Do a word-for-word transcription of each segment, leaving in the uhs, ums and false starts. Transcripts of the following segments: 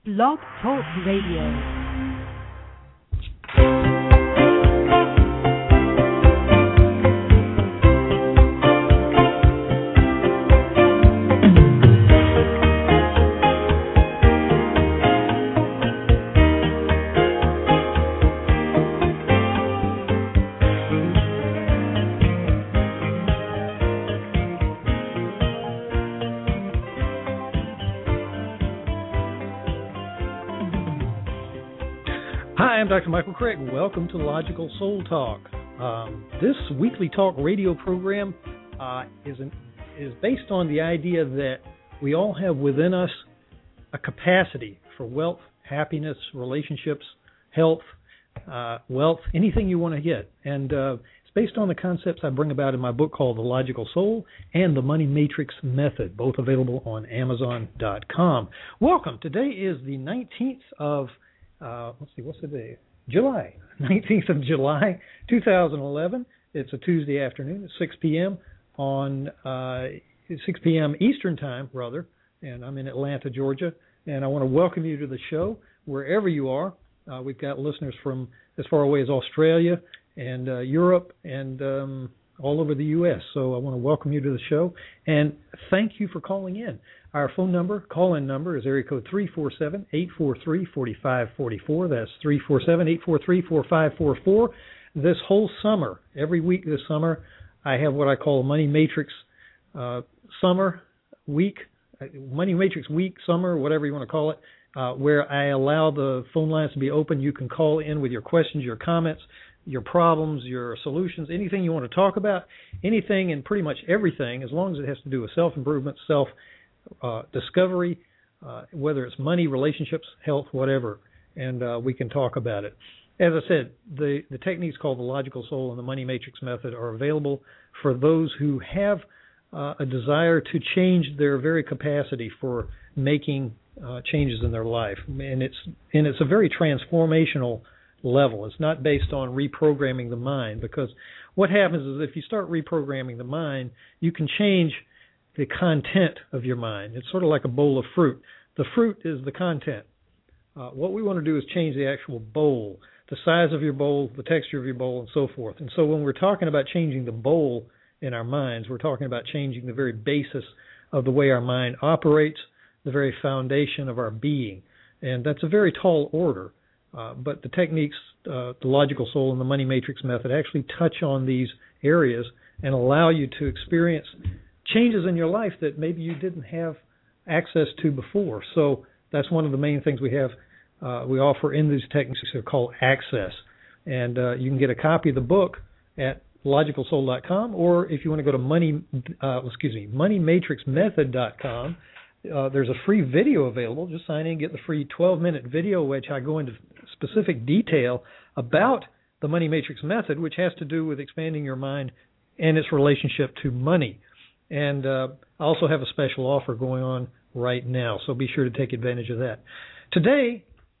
Blog Talk Radio. Hi, I'm Doctor Michael Craig. Welcome to Logical Soul Talk. Um, this weekly talk radio program uh, is, an, is based on the idea that we all have within us a capacity for wealth, happiness, relationships, health, uh, wealth, anything you want to get. And uh, it's based on the concepts I bring about in my book called The Logical Soul and The Money Matrix Method, both available on Amazon dot com. Welcome. Today is the nineteenth of Uh, let's see, what's the day? July, nineteenth of July, two thousand eleven. It's a Tuesday afternoon at six p.m. on uh, six p.m. Eastern Time, rather, and I'm in Atlanta, Georgia. And I want to welcome you to the show wherever you are. Uh, we've got listeners from as far away as Australia and uh, Europe and um, all over the U S. So I want to welcome you to the show and thank you for calling in. Our phone number, call-in number, is area code three four seven, eight four three, four five four four. That's three four seven, eight four three, four five four four. This whole summer, every week this summer, I have what I call a Money Matrix uh, summer week, Money Matrix week, summer, whatever you want to call it, uh, where I allow the phone lines to be open. You can call in with your questions, your comments, your problems, your solutions, anything you want to talk about, anything and pretty much everything, as long as it has to do with self-improvement, self Uh, discovery, uh, whether it's money, relationships, health, whatever, and uh, we can talk about it. As I said, the, the techniques called the Logical Soul and the Money Matrix Method are available for those who have uh, a desire to change their very capacity for making uh, changes in their life. And it's and it's a very transformational level. It's not based on reprogramming the mind, because what happens is if you start reprogramming the mind, you can change the content of your mind. It's sort of like a bowl of fruit. The fruit is the content. Uh, what we want to do is change the actual bowl, the size of your bowl, the texture of your bowl, and so forth. And so when we're talking about changing the bowl in our minds, we're talking about changing the very basis of the way our mind operates, the very foundation of our being. And that's a very tall order. Uh, but the techniques, uh, the Logical Soul and the Money Matrix Method actually touch on these areas and allow you to experience changes in your life that maybe you didn't have access to before. So that's one of the main things we have, uh, we offer in these techniques. They're called Access. And uh, you can get a copy of the book at logical soul dot com, or if you want to go to money, uh, excuse me, money matrix method dot com, uh, there's a free video available. Just sign in, get the free twelve-minute video, which I go into specific detail about the Money Matrix Method, which has to do with expanding your mind and its relationship to money. And uh, I also have a special offer going on right now, so be sure to take advantage of that. Today,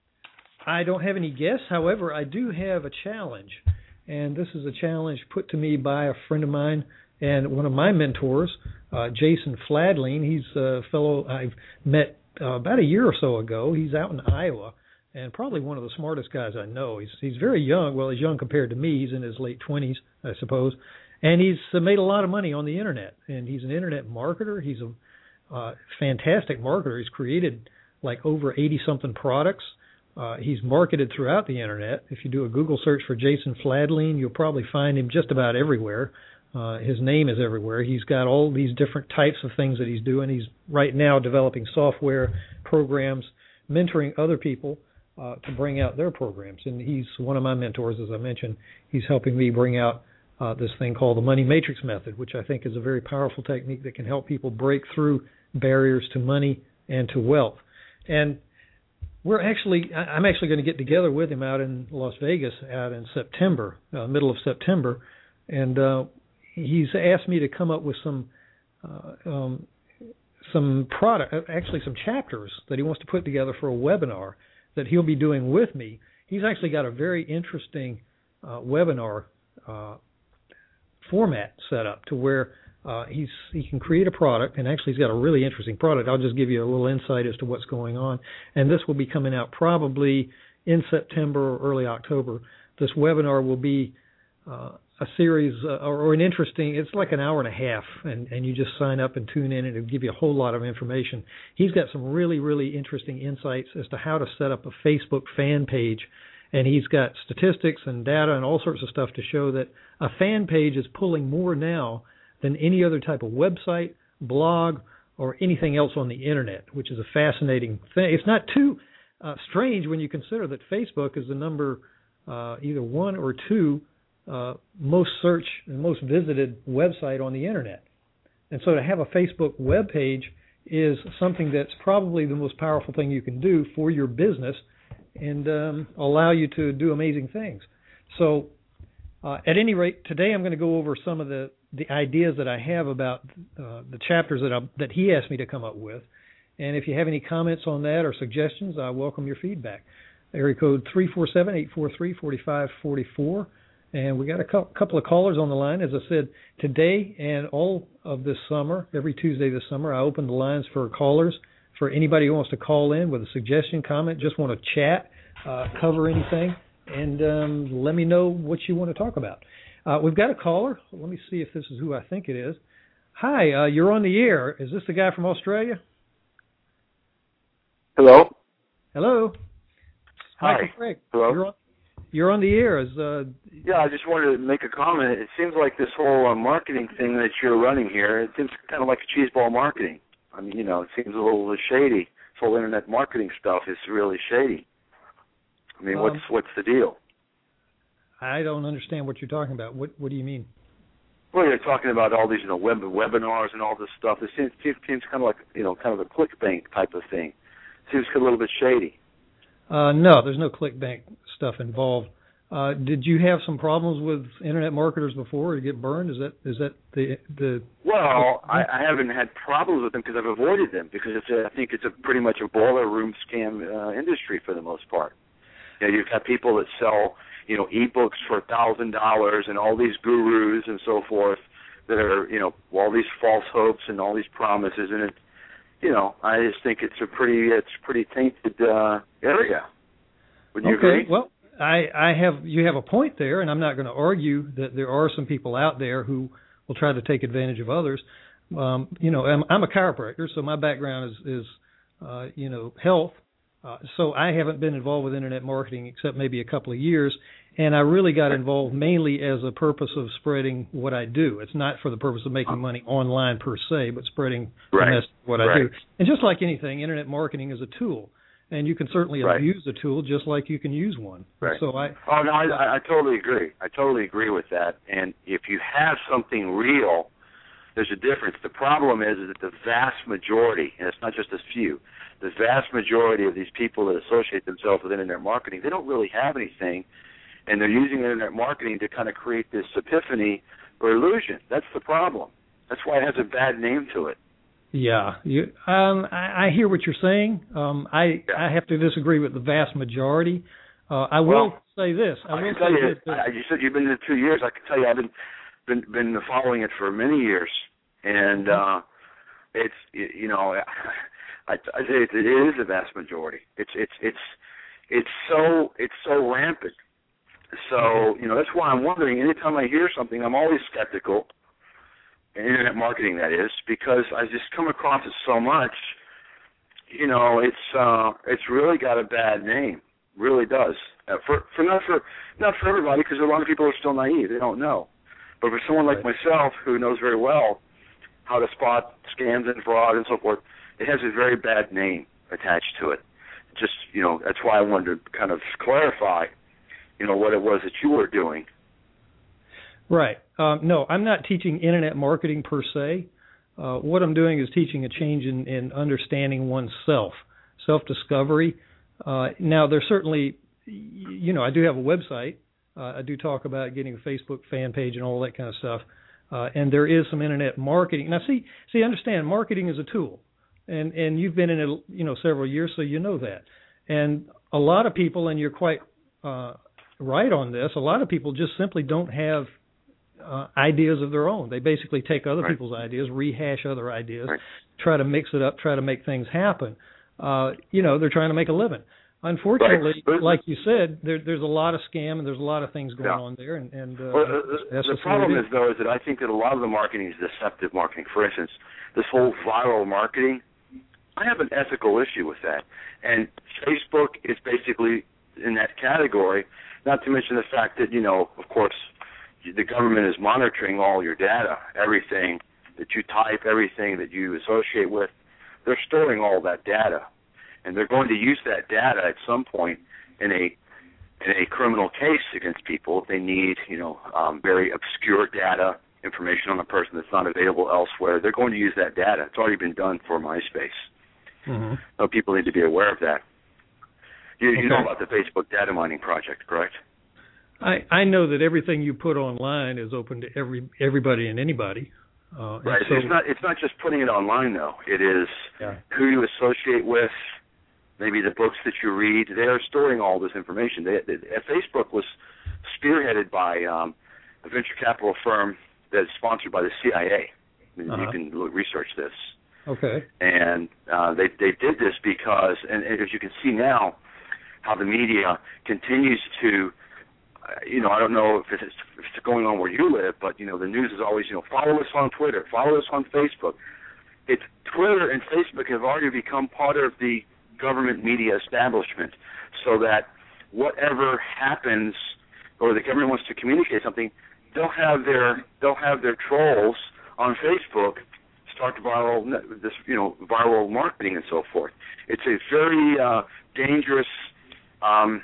I don't have any guests. However, I do have a challenge, and this is a challenge put to me by a friend of mine and one of my mentors, uh, Jason Fladlien. He's a fellow I've met uh, about a year or so ago. He's out in Iowa, and probably one of the smartest guys I know. He's he's very young. Well, he's young compared to me. He's in his late twenties, I suppose. And he's made a lot of money on the Internet, and he's an Internet marketer. He's a uh, fantastic marketer. He's created like over eighty-something products. Uh, he's marketed throughout the Internet. If you do a Google search for Jason Fladlien, you'll probably find him just about everywhere. Uh, his name is everywhere. He's got all these different types of things that he's doing. He's right now developing software programs, mentoring other people uh, to bring out their programs. And he's one of my mentors, as I mentioned. He's helping me bring out Uh, this thing called the Money Matrix Method, which I think is a very powerful technique that can help people break through barriers to money and to wealth. And we're actually, I'm actually going to get together with him out in Las Vegas out in September, uh, middle of September, and uh, he's asked me to come up with some uh, um, some product, actually some chapters that he wants to put together for a webinar that he'll be doing with me. He's actually got a very interesting uh, webinar uh format set up to where Uh, he's he can create a product, and actually he's got a really interesting product. I'll just give you a little insight as to what's going on, and this will be coming out probably in September or early October. This webinar will be uh, a series uh, or, or an interesting. It's like an hour and a half, and, and you just sign up and tune in, and it'll give you a whole lot of information. He's got some really really interesting insights as to how to set up a Facebook fan page, and he's got statistics and data and all sorts of stuff to show that a fan page is pulling more now than any other type of website, blog, or anything else on the internet, which is a fascinating thing. It's not too uh, strange when you consider that Facebook is the number uh, either one or two uh, most searched and most visited website on the internet. And so to have a Facebook web page is something that's probably the most powerful thing you can do for your business and um, allow you to do amazing things. So uh, at any rate, today I'm going to go over some of the the ideas that I have about uh, the chapters that I, that he asked me to come up with. And if you have any comments on that or suggestions, I welcome your feedback. Area code three four seven, eight four three, four five four four. And we got a co- couple of callers on the line. As I said, today and all of this summer, every Tuesday this summer, I open the lines for callers, for anybody who wants to call in with a suggestion, comment, just want to chat, uh, cover anything, and um, let me know what you want to talk about. Uh, we've got a caller. Let me see if this is who I think it is. Hi, uh, you're on the air. Is this the guy from Australia? Hello. Hello. Hi. Michael Craig. Hello. You're on, you're on the air. Is, uh, yeah, I just wanted to make a comment. It seems like this whole uh, marketing thing that you're running here, it seems kind of like a cheeseball marketing. I mean, you know, it seems a little shady. This whole internet marketing stuff is really shady. I mean, um, what's what's the deal? I don't understand what you're talking about. What What do you mean? Well, you're talking about all these, you know, web webinars and all this stuff. It seems, it seems kind of like, you know, kind of a ClickBank type of thing. It seems a little bit shady. Uh, no, there's no ClickBank stuff involved. Uh, did you have some problems with internet marketers before to get burned? Is that is that the the? Well, I, I haven't had problems with them because I've avoided them because it's a, I think it's a pretty much a boiler room scam uh, industry for the most part. You know, you've got people that sell, you know, ebooks for a thousand dollars and all these gurus and so forth that are, you know, all these false hopes and all these promises, and it, you know, I just think it's a pretty, it's a pretty tainted uh, area. Wouldn't you okay, agree? Well, I, I have you have a point there, and I'm not going to argue that there are some people out there who will try to take advantage of others. Um, you know, I'm, I'm a chiropractor, so my background is, is uh, you know, health. Uh, so I haven't been involved with internet marketing except maybe a couple of years, and I really got involved mainly as a purpose of spreading what I do. It's not for the purpose of making money online per se, but spreading right. the message of what right. I do. And just like anything, internet marketing is a tool, and you can certainly right. abuse a tool just like you can use one. Right. So I. Oh no, I, I totally agree. I totally agree with that. And if you have something real, there's a difference. The problem is, is that the vast majority, and it's not just a few, the vast majority of these people that associate themselves with internet marketing, they don't really have anything, and they're using internet marketing to kind of create this epiphany or illusion. That's the problem. That's why it has a bad name to it. Yeah, you, um, I, I hear what you're saying. Um, I yeah. I have to disagree with the vast majority. Uh, I will well, say this. I, I will can say tell you, this. That, I, you said you've been in it two years. I can tell you I've been been, been following it for many years, and uh, it's you know. I, I say it, it is the vast majority. It's it's it's it's so it's so rampant. So you know that's why I'm wondering. Anytime I hear something, I'm always skeptical. Internet marketing, that is, because I just come across it so much. You know, it's uh, it's really got a bad name. Really does. Uh, for for not for not for everybody, because a lot of people are still naive. They don't know. But for someone like myself who knows very well how to spot scams and fraud and so forth, it has a very bad name attached to it. Just, you know, that's why I wanted to kind of clarify, you know, what it was that you were doing. Right. Um, no, I'm not teaching internet marketing per se. Uh, what I'm doing is teaching a change in, in understanding oneself, self-discovery. Uh, now, there's certainly, you know, I do have a website. Uh, I do talk about getting a Facebook fan page and all that kind of stuff. Uh, and there is some internet marketing. Now, see, see, understand, marketing is a tool. And and you've been in it, you know, several years, so you know that. And a lot of people, and you're quite uh, right on this, a lot of people just simply don't have uh, ideas of their own. They basically take other right. people's ideas, rehash other ideas, right. try to mix it up, try to make things happen. Uh, you know, they're trying to make a living. Unfortunately, right. like you said, there, there's a lot of scam and there's a lot of things going yeah. on there. And, and uh, well, the, that's the problem is, though, is that I think that a lot of the marketing is deceptive marketing. For instance, this whole viral marketing, I have an ethical issue with that. And Facebook is basically in that category, not to mention the fact that, you know, of course, the government is monitoring all your data, everything that you type, everything that you associate with. They're storing all that data. And they're going to use that data at some point in a in a criminal case against people if they need, you know, um, very obscure data, information on a person that's not available elsewhere. They're going to use that data. It's already been done for MySpace. Mm-hmm. So people need to be aware of that. You, okay. you know about the Facebook data mining project, correct? I, I know that everything you put online is open to every everybody and anybody. Uh, right. And so, it's not it's not just putting it online, though. It is yeah. who you associate with, maybe the books that you read. They are storing all this information. They, they, Facebook was spearheaded by um, a venture capital firm that is sponsored by the C I A. Uh-huh. You can look, research this. Okay. And uh, they they did this because, and, and as you can see now, how the media continues to, uh, you know, I don't know if it's, if it's going on where you live, but, you know, the news is always, you know, follow us on Twitter, follow us on Facebook. It's Twitter and Facebook have already become part of the government media establishment, so that whatever happens or the government wants to communicate something, they'll have their they'll have their trolls on Facebook start viral this you know viral marketing and so forth. It's a very uh, dangerous um,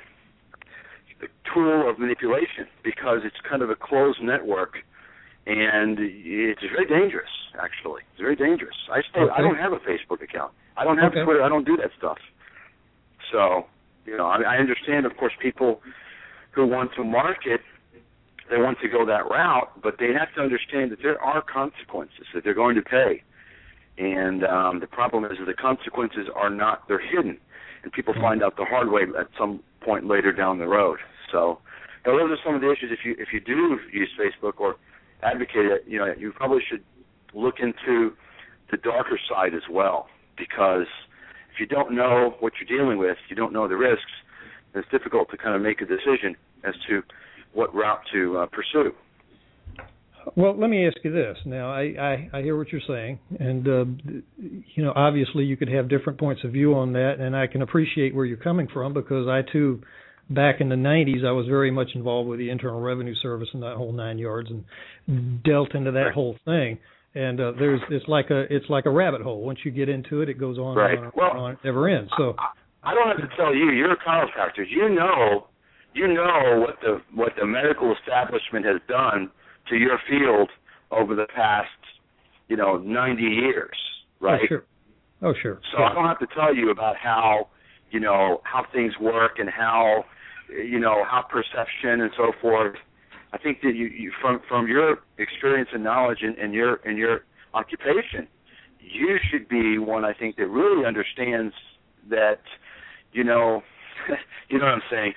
tool of manipulation because it's kind of a closed network, and it's very dangerous. Actually, it's very dangerous. I still okay. I don't have a Facebook account. I don't have okay. Twitter. I don't do that stuff. So, you know, I, I understand, of course, people who want to market, they want to go that route, but they have to understand that there are consequences that they're going to pay. And um, the problem is that the consequences are not, they're hidden. And people find out the hard way at some point later down the road. So, you know, those are some of the issues. If you if you do use Facebook or advocate it, you know, you probably should look into the darker side as well, because if you don't know what you're dealing with, you don't know the risks, it's difficult to kind of make a decision as to what route to uh, pursue. Well, let me ask you this. Now, I, I, I hear what you're saying, and, uh, you know, obviously you could have different points of view on that, and I can appreciate where you're coming from because I, too, back in the nineties, I was very much involved with the Internal Revenue Service and that whole nine yards and dealt into that right. whole thing. And uh, there's it's like a it's like a rabbit hole. Once you get into it, it goes on right. and on, well, and on. It never ends. So I don't have to tell you. You're a chiropractor. You know, you know what the what the medical establishment has done to your field over the past, you know, ninety years, right? Oh, sure. Oh, sure. So yeah. I don't have to tell you about how, you know, how things work and how, you know, how perception and so forth. I think that you, you from from your experience and knowledge in, in your in your occupation, you should be one, I think, that really understands that, you know, you know what I'm saying.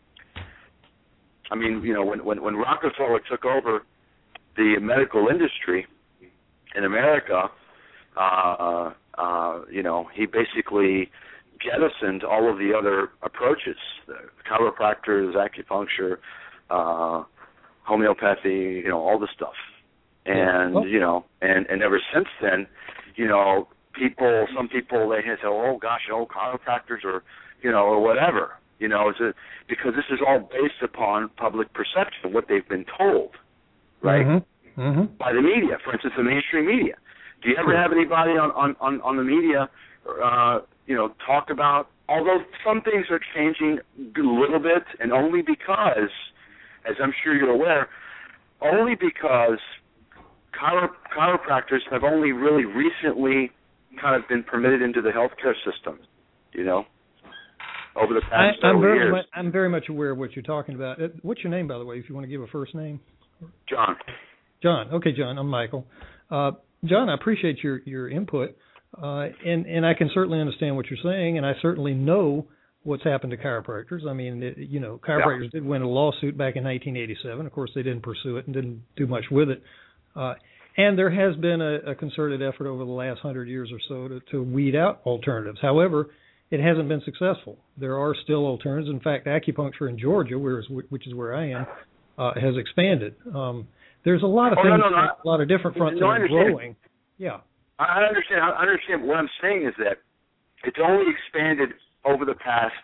I mean, you know, when when, when Rockefeller took over the medical industry in America, uh, uh, you know, he basically jettisoned all of the other approaches, the chiropractors, acupuncture, uh, homeopathy, you know, all this stuff. And, well, you know, and, and ever since then, you know, people, some people, they say, oh, gosh, oh, chiropractors or, you know, or whatever, you know, it's a, because this is all based upon public perception, what they've been told, right, mm-hmm. Mm-hmm. by the media, for instance, the mainstream media. Do you ever sure. have anybody on, on, on, on the media, uh, you know, talk about, although some things are changing a little bit, and only because, as I'm sure you're aware, only because chiro- chiropractors have only really recently kind of been permitted into the healthcare system, you know, over the past I, I'm several very years. Much, I'm very much aware of what you're talking about. What's your name, by the way, if you want to give a first name? John. John. Okay, John, I'm Michael. Uh, John, I appreciate your, your input, uh, and, and I can certainly understand what you're saying, and I certainly know what's happened to chiropractors. I mean, it, you know, chiropractors yeah. did win a lawsuit back in nineteen eighty-seven. Of course, they didn't pursue it and didn't do much with it. Uh, and there has been a, a concerted effort over the last hundred years or so to, to weed out alternatives. However, it hasn't been successful. There are still alternatives. In fact, acupuncture in Georgia, where is, which is where I am, uh, has expanded. Um, there's a lot of oh, things, no, no, no. a lot of different fronts no, that are growing. Yeah, I understand. I understand. What I'm saying is that it's only expanded over the past,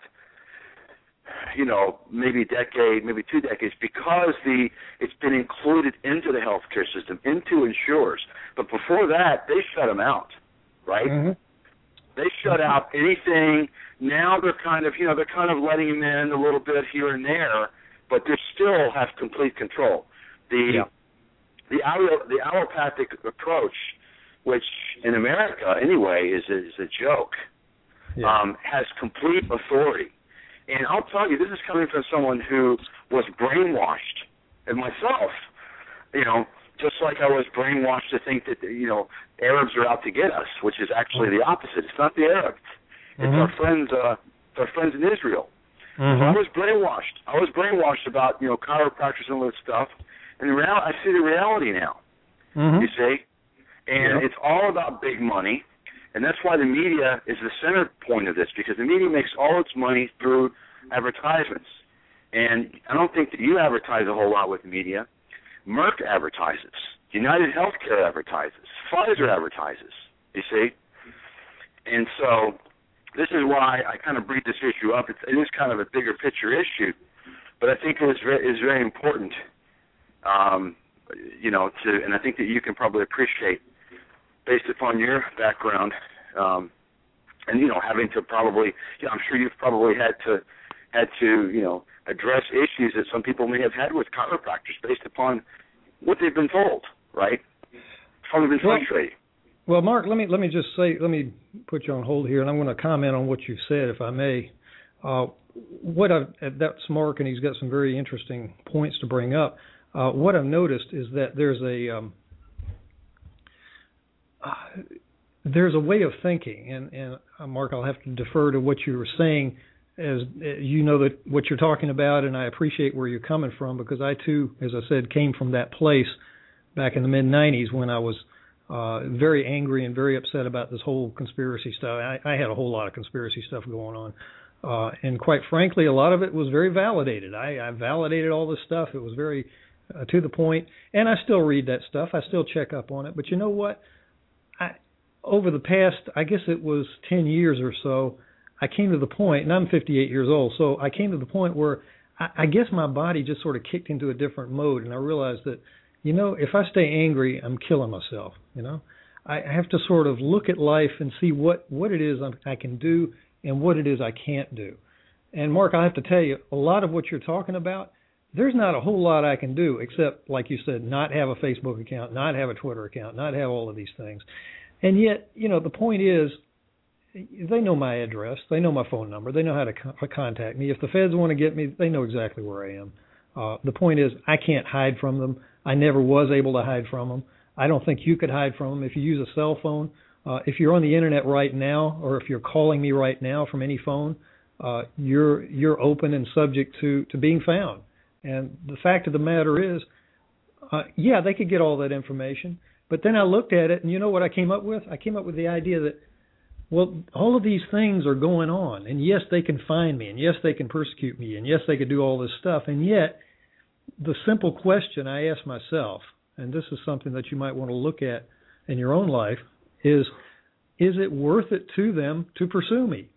you know, maybe decade, maybe two decades, because the it's been included into the healthcare system, into insurers. But before that, they shut them out, right? Mm-hmm. They shut out anything. Now they're kind of, you know, they're kind of letting them in a little bit here and there, but they still have complete control. The yeah. the allo, the allopathic approach, which in America anyway is a, is a joke, yeah. um, has complete authority. And I'll tell you, this is coming from someone who was brainwashed, and myself, you know, just like I was brainwashed to think that, you know, Arabs are out to get us, which is actually the opposite. It's not the Arabs. It's mm-hmm. our friends, uh, it's our friends in Israel. Mm-hmm. So I was brainwashed. I was brainwashed about, you know, chiropractors and all that stuff. And the real, I see the reality now, mm-hmm. you see. And yep. it's all about big money. And that's why the media is the center point of this, because the media makes all its money through advertisements. And I don't think that you advertise a whole lot with media. Merck advertises. United Healthcare advertises. Pfizer advertises, you see. And so this is why I kind of breed this issue up. It's, it is kind of a bigger picture issue, but I think it is very, is very important, um, you know, to, and I think that you can probably appreciate, based upon your background, um, and, you know, having to probably, you know, I'm sure you've probably had to, had to, you know, address issues that some people may have had with chiropractors based upon what they've been told, right? How they've been frustrated. Well, well, Mark, let me let me just say, let me put you on hold here, and I'm going to comment on what you've said, if I may. Uh, what I've, that's Mark, and he's got some very interesting points to bring up. Uh, what I've noticed is that there's a um, uh, there's a way of thinking, and, and uh, Mark, I'll have to defer to what you were saying, as you know that what you're talking about, and I appreciate where you're coming from, because I too, as I said, came from that place back in the mid nineties when I was uh, very angry and very upset about this whole conspiracy stuff. I, I had a whole lot of conspiracy stuff going on, uh, and quite frankly, a lot of it was very validated. I, I validated all this stuff. It was very uh, to the point, and I still read that stuff. I still check up on it. But you know what? I, over the past, I guess it was ten years or so, I came to the point, and I'm fifty-eight years old, so I came to the point where I, I guess my body just sort of kicked into a different mode, and I realized that, you know, if I stay angry, I'm killing myself, you know. I have to sort of look at life and see what, what it is I can do and what it is I can't do. And, Mark, I have to tell you, a lot of what you're talking about, there's not a whole lot I can do except, like you said, not have a Facebook account, not have a Twitter account, not have all of these things. And yet, you know, the point is, they know my address. They know my phone number. They know how to co- contact me. If the feds want to get me, they know exactly where I am. Uh, the point is, I can't hide from them. I never was able to hide from them. I don't think you could hide from them. If you use a cell phone, uh, if you're on the internet right now, or if you're calling me right now from any phone, uh, you're you're open and subject to, to being found. And the fact of the matter is, uh, yeah, they could get all that information. But then I looked at it, and you know what I came up with? I came up with the idea that, well, all of these things are going on, and yes, they can find me, and yes, they can persecute me, and yes, they could do all this stuff, and yet the simple question I ask myself, and this is something that you might want to look at in your own life, is, is it worth it to them to pursue me?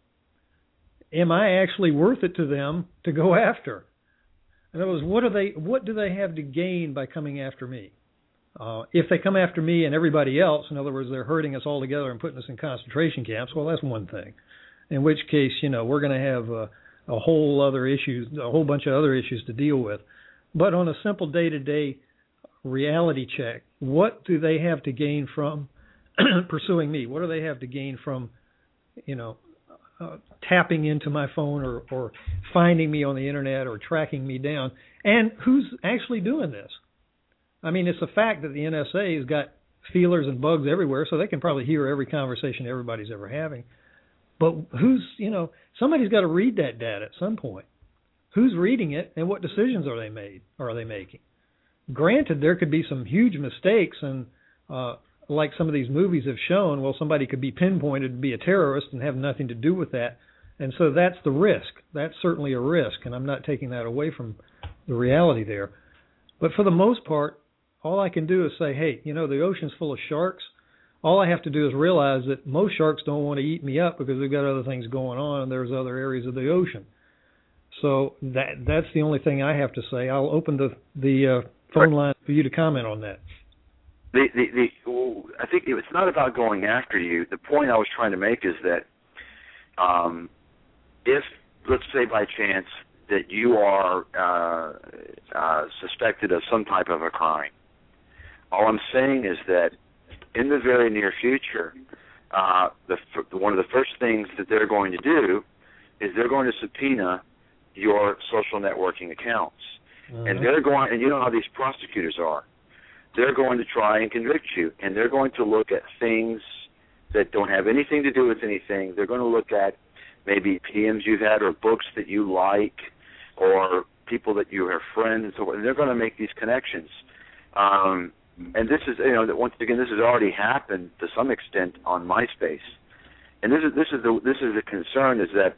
Am I actually worth it to them to go after? In other words, what do they, what do they have to gain by coming after me? Uh, if they come after me and everybody else, in other words, they're hurting us all together and putting us in concentration camps, well, that's one thing. In which case, you know, we're going to have a, a whole other issues, a whole bunch of other issues to deal with. But on a simple day-to-day reality check, what do they have to gain from pursuing me? What do they have to gain from, you know, uh, tapping into my phone or, or finding me on the internet or tracking me down? And who's actually doing this? I mean, it's a fact that the N S A has got feelers and bugs everywhere, so they can probably hear every conversation everybody's ever having. But who's, you know, somebody's got to read that data at some point. Who's reading it, and what decisions are they made? Or are they making? Granted, there could be some huge mistakes, and uh, like some of these movies have shown, well, somebody could be pinpointed to be a terrorist and have nothing to do with that. And so that's the risk. That's certainly a risk, and I'm not taking that away from the reality there. But for the most part, all I can do is say, hey, you know, the ocean's full of sharks. All I have to do is realize that most sharks don't want to eat me up because they've got other things going on, and there's other areas of the ocean. So that that's the only thing I have to say. I'll open the the uh, phone line for you to comment on that. The, the, the, I think it's not about going after you. The point I was trying to make is that um, if, let's say by chance, that you are uh, uh, suspected of some type of a crime, all I'm saying is that in the very near future, uh, the, one of the first things that they're going to do is they're going to subpoena your social networking accounts. Mm-hmm. And they're going, and you know how these prosecutors are. They're going to try and convict you, and they're going to look at things that don't have anything to do with anything. They're going to look at maybe P Ms you've had or books that you like or people that you are friends and so forth. And they're going to make these connections. Um, and this is, you know, that once again, this has already happened to some extent on MySpace. And this is this is the this is the concern is that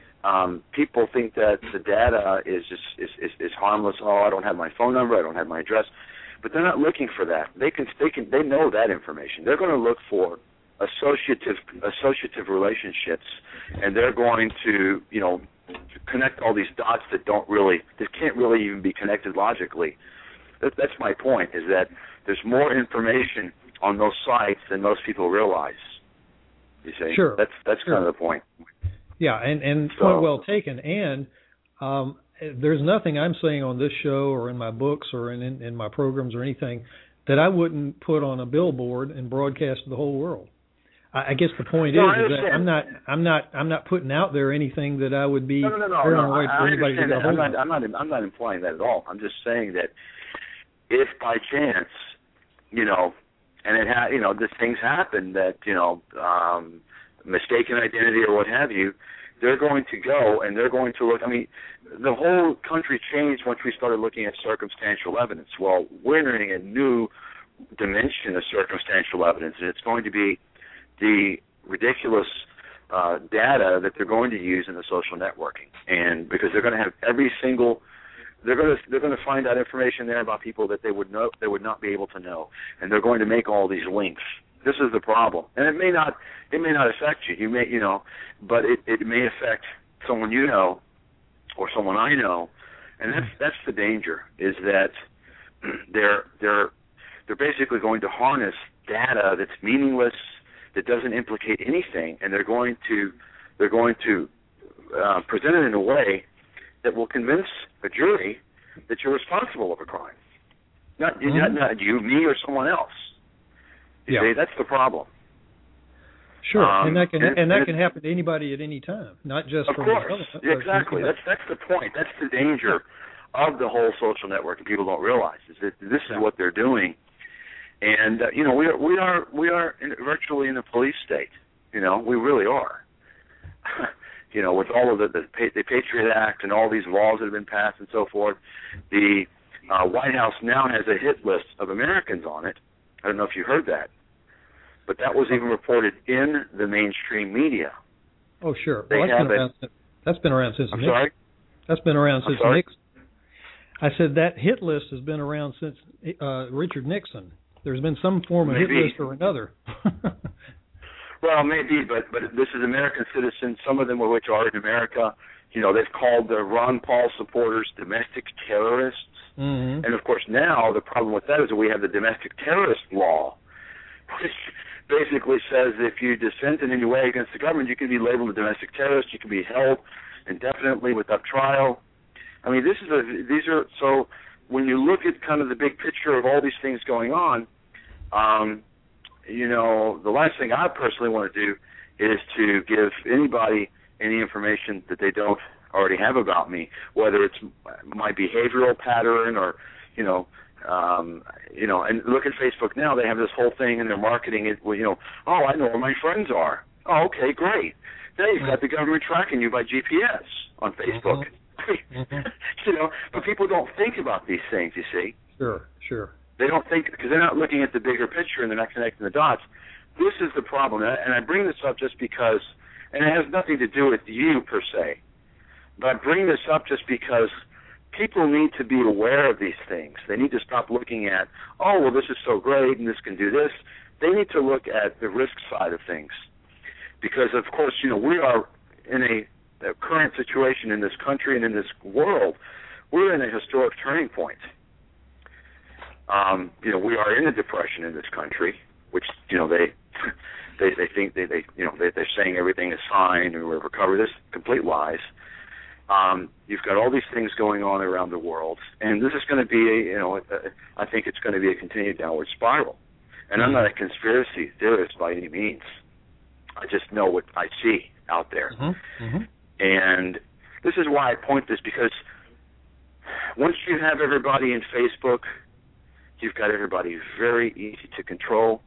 um, people think that the data is just is, is, is harmless. Oh, I don't have my phone number. I don't have my address. But they're not looking for that. They can, they can, they know that information. They're going to look for associative, associative relationships, and they're going to, you know, connect all these dots that don't really, that can't really even be connected logically. That, that's my point. Is that there's more information on those sites than most people realize. You see? Sure. That's that's sure. kind of the point. Yeah, and and so, point well taken. And um, there's nothing I'm saying on this show or in my books or in, in, in my programs or anything that I wouldn't put on a billboard and broadcast to the whole world. I, I guess the point no, is, is that I'm not I'm not I'm not putting out there anything that I would be no, no, no, no, paranoid no. I, for I anybody to understand get that. I'm hold not, I'm not I'm not implying that at all. I'm just saying that if by chance, you know, and it ha- you know, these things happen that, you know, um, mistaken identity or what have you, they're going to go and they're going to look. I mean, the whole country changed once we started looking at circumstantial evidence. Well, we're entering a new dimension of circumstantial evidence, and it's going to be the ridiculous uh, data that they're going to use in the social networking, and because they're going to have every single, they're going to they're going to find out information there about people that they would know they would not be able to know, and they're going to make all these links. This is the problem, and it may not it may not affect you. You may you know, but it, it may affect someone you know or someone I know, and that's that's the danger. Is that they're they're they're basically going to harness data that's meaningless, that doesn't implicate anything, and they're going to they're going to uh, present it in a way that will convince a jury that you're responsible of a crime, not mm-hmm. not, not you, me, or someone else. You yeah. see, that's the problem. Sure, um, and that can and, and that and can happen to anybody at any time, not just of from course, the yeah, exactly. That's that's the point. That's the danger of the whole social network, and people don't realize is that this is what they're doing. And uh, you know, we are we are we are in, virtually in a police state. You know, we really are. You know, with all of the, the the Patriot Act and all these laws that have been passed and so forth, the uh, White House now has a hit list of Americans on it. I don't know if you heard that, but that was even reported in the mainstream media. Oh, sure. They well, that's, have been around, since, that's been around since I'm Nixon. sorry? That's been around I'm since sorry? Nixon. I said that hit list has been around since uh, Richard Nixon. There's been some form of Maybe. hit list or another. Well, maybe, but but this is American citizens, some of them of which are in America. You know, they've called the Ron Paul supporters domestic terrorists. Mm-hmm. And, of course, now the problem with that is that we have the domestic terrorist law, which basically says if you dissent in any way against the government, you can be labeled a domestic terrorist. You can be held indefinitely without trial. I mean, this is a, these are, so when you look at kind of the big picture of all these things going on, um, you know, the last thing I personally want to do is to give anybody any information that they don't already have about me, whether it's my behavioral pattern or, you know, um, you know, and look at Facebook now. They have this whole thing and they're marketing it with, you know, oh, I know where my friends are. Oh, okay, great. Now you've got the government tracking you by G P S on Facebook. Mm-hmm. You know, but people don't think about these things, you see. Sure, sure. They don't think, because they're not looking at the bigger picture and they're not connecting the dots. This is the problem, and I bring this up just because, and it has nothing to do with you per se, but I bring this up just because people need to be aware of these things. They need to stop looking at, oh, well, this is so great and this can do this. They need to look at the risk side of things. Because, of course, you know, we are in a, a current situation in this country and in this world. We're in a historic turning point. Um, you know, we are in a depression in this country, which, you know, they they, they think they, they you know, they, they're saying everything is fine and we're recovered. This complete lies. Um, you've got all these things going on around the world, and this is going to be, a, you know, a, I think it's going to be a continued downward spiral. And I'm not a conspiracy theorist by any means. I just know what I see out there. Mm-hmm. Mm-hmm. And this is why I point this, because once you have everybody in Facebook, you've got everybody very easy to control.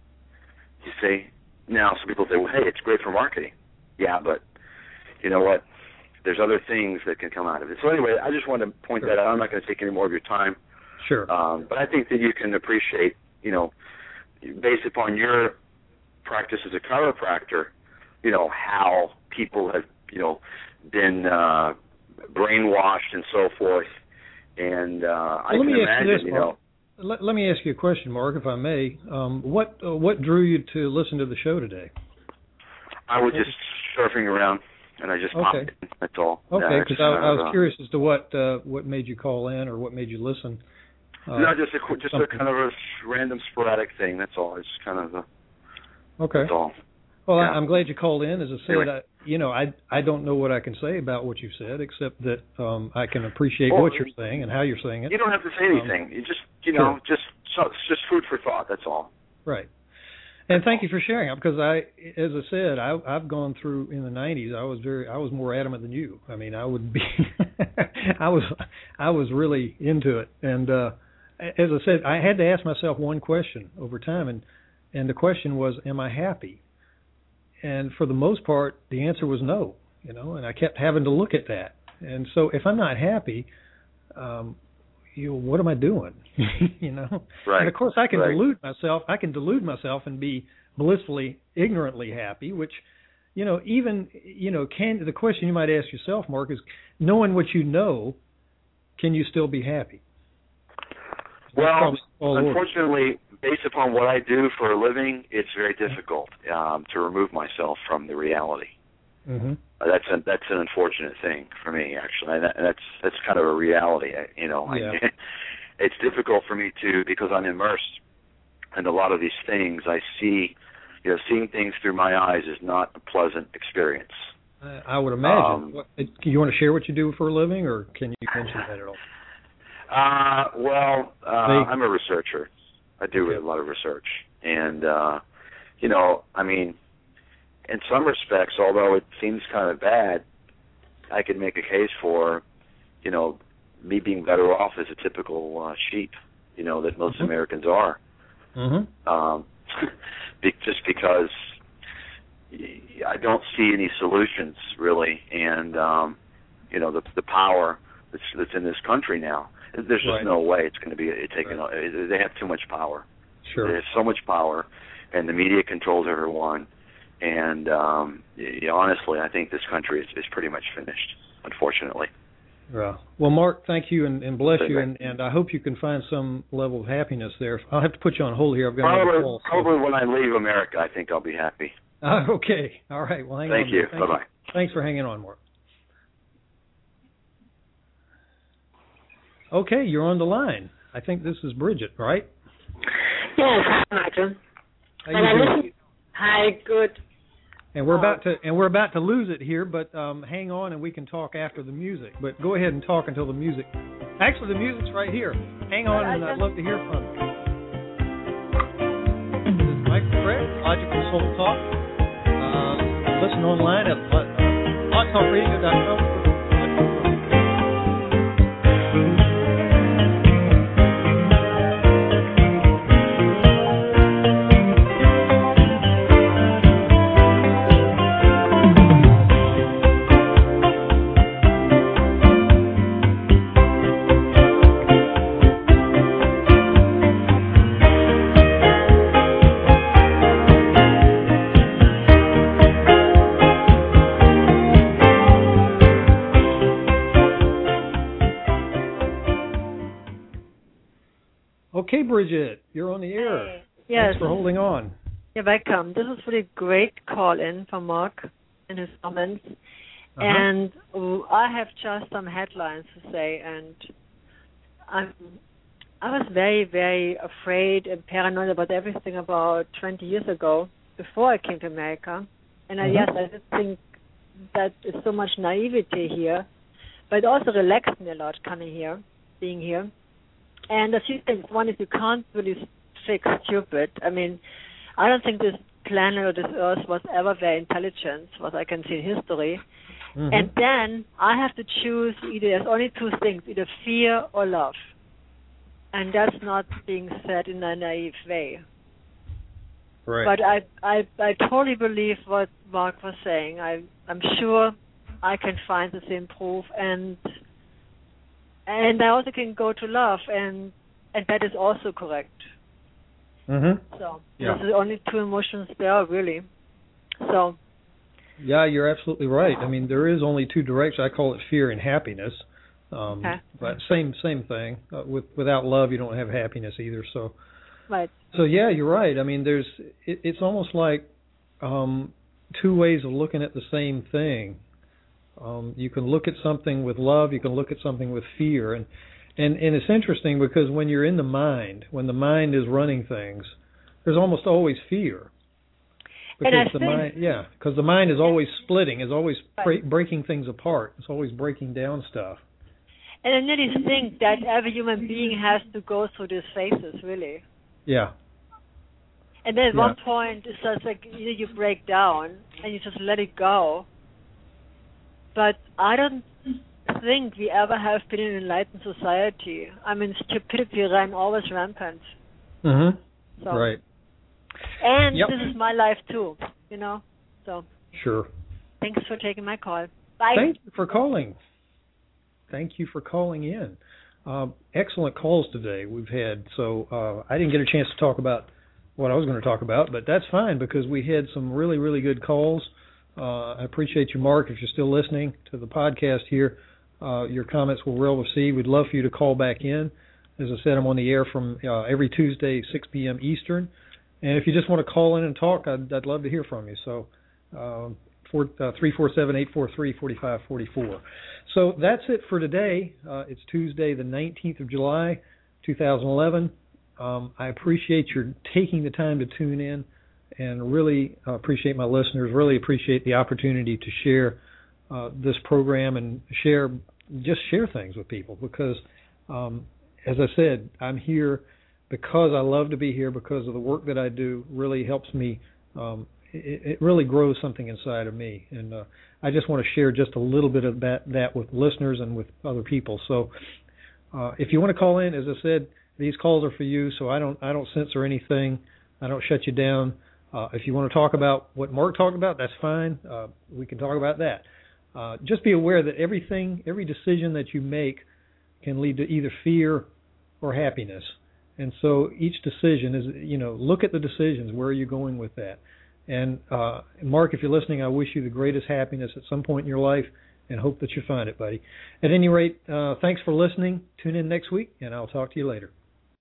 You say, now some people say, well, hey, it's great for marketing. Yeah, but you know what? There's other things that can come out of it. So anyway, I just wanted to point sure. that out. I'm not going to take any more of your time. Sure. Um, but I think that you can appreciate, you know, based upon your practice as a chiropractor, you know, how people have, you know, been uh, brainwashed and so forth. And uh, I well, can imagine, this, you know. Let, let me ask you a question, Mark, if I may. Um, what uh, what drew you to listen to the show today? I was just surfing around, and I just okay. popped in. That's all. Okay, because yeah, I, I was uh, curious as to what uh, what made you call in or what made you listen. Uh, no, just a just a kind of a random sporadic thing. That's all. It's kind of a. Okay. That's all. Well, yeah. I, I'm glad you called in. As I said, anyway. I, you know, I I don't know what I can say about what you said, except that um, I can appreciate well, what you're saying and how you're saying it. You don't have to say anything. Um, you just, you know, sure. just so, it's just food for thought. That's all. Right. And thank you for sharing it, because I, as I said, I, I've gone through in the nineties. I was very, I was more adamant than you. I mean, I would be, I was, I was really into it. And uh, as I said, I had to ask myself one question over time, and and the question was, am I happy? And for the most part, the answer was no. You know, and I kept having to look at that. And so, if I'm not happy, um, you know, what am I doing? you know, right. And of course, I can right. delude myself. I can delude myself and be blissfully, ignorantly happy. Which, you know, even you know, can the question you might ask yourself, Mark, is knowing what you know, can you still be happy? Well, unfortunately, based upon what I do for a living, it's very difficult um, to remove myself from the reality. Mm-hmm. Uh, that's a, that's an unfortunate thing for me, actually. And that, that's that's kind of a reality, you know. Yeah. I, it's difficult for me to, because I'm immersed in a lot of these things. I see, you know, seeing things through my eyes is not a pleasant experience. I, I would imagine. Um, what, you want to share what you do for a living, or can you mention that at all? Uh, well, uh, they, I'm a researcher. I do okay. a lot of research, and uh, you know, I mean, in some respects, although it seems kind of bad, I could make a case for, you know, me being better off as a typical uh, sheep, you know, that most mm-hmm. Americans are. Mm-hmm. Um, be, just because I don't see any solutions really, and um, you know, the the power that's that's in this country now. There's just right. no way it's going to be taken. Right. They have too much power. Sure. They have so much power, and the media controls everyone. And um, you know, honestly, I think this country is, is pretty much finished, unfortunately. Yeah. Well, Mark, thank you and, and bless okay. you, and, and I hope you can find some level of happiness there. I'll have to put you on hold here. I've got probably, another call. So. Probably when I leave America, I think I'll be happy. Uh, okay. All right. Well, hang thank on. You. Thank Bye-bye. you. Thanks for hanging on, Mark. Okay, you're on the line. I think this is Bridget, right? Yes, hi, Michael. How you doing? Hi, good. And we're about to and we're about to lose it here, but um, hang on and we can talk after the music. But go ahead and talk until the music. Actually, the music's right here. Hang on, and I'd love to hear from you. This is Michael Craig, Logical Soul Talk. Uh, listen online at uh, blog talk radio dot com. Okay, Bridget, you're on the air. Hey. Yes. Thanks for holding on. You're welcome. This is really a great call in from Mark and his comments. Uh-huh. And I have just some headlines to say, and I'm, I was very, very afraid and paranoid about everything about twenty years ago, before I came to America. And I, mm-hmm. yes, I just think that is so much naivety here, but it also relaxed me a lot coming here, being here. And a few things. One is you can't really fix stupid. I mean, I don't think this planet or this earth was ever very intelligent, what I can see in history. Mm-hmm. And then I have to choose either, there's only two things, either fear or love. And that's not being said in a naive way. Right. But I, I, I totally believe what Mark was saying. I, I'm sure I can find the same proof, and and I also can go to love, and and that is also correct. Mm-hmm. So yeah. There's only two emotions there, really. So. Yeah, you're absolutely right. I mean, there is only two directions. I call it fear and happiness. Um, okay. But same same thing. Uh, with without love, you don't have happiness either. So. Right. So yeah, you're right. I mean, there's it, it's almost like um, two ways of looking at the same thing. Um, you can look at something with love. You can look at something with fear, and and and it's interesting because when you're in the mind, when the mind is running things, there's almost always fear. Because and I the think, mind, yeah, because the mind is always splitting, is always right. breaking things apart. It's always breaking down stuff. And I really think that every human being has to go through these phases, really. Yeah. And then at yeah. one point, it's just like either you break down and you just let it go. But I don't think we ever have been in an enlightened society. I mean, stupidity ran always rampant. Mm-hmm. So. Right. And yep. this is my life too, you know. So. Sure. Thanks for taking my call. Bye. Thank you for calling. Thank you for calling in. Um, excellent calls today we've had. So uh, I didn't get a chance to talk about what I was going to talk about, but that's fine because we had some really, really good calls. Uh, I appreciate you, Mark, if you're still listening to the podcast here. Uh, your comments were well received. We'd love for you to call back in. As I said, I'm on the air from uh, every Tuesday, six p.m. Eastern. And if you just want to call in and talk, I'd, I'd love to hear from you. So uh, four, uh, three four seven, eight four three, four five four four. So that's it for today. Uh, it's Tuesday, the nineteenth of July, two thousand eleven. Um, I appreciate your taking the time to tune in and really uh, appreciate my listeners, really appreciate the opportunity to share uh, this program and share, just share things with people because, um, as I said, I'm here because I love to be here, because of the work that I do really helps me, um, it, it really grows something inside of me. And uh, I just want to share just a little bit of that, that with listeners and with other people. So uh, if you want to call in, as I said, these calls are for you, so I don't I don't censor anything. I don't shut you down. Uh, if you want to talk about what Mark talked about, that's fine. Uh, we can talk about that. Uh, just be aware that everything, every decision that you make can lead to either fear or happiness. And so each decision is, you know, look at the decisions. Where are you going with that? And uh, Mark, if you're listening, I wish you the greatest happiness at some point in your life and hope that you find it, buddy. At any rate, uh, thanks for listening. Tune in next week, and I'll talk to you later.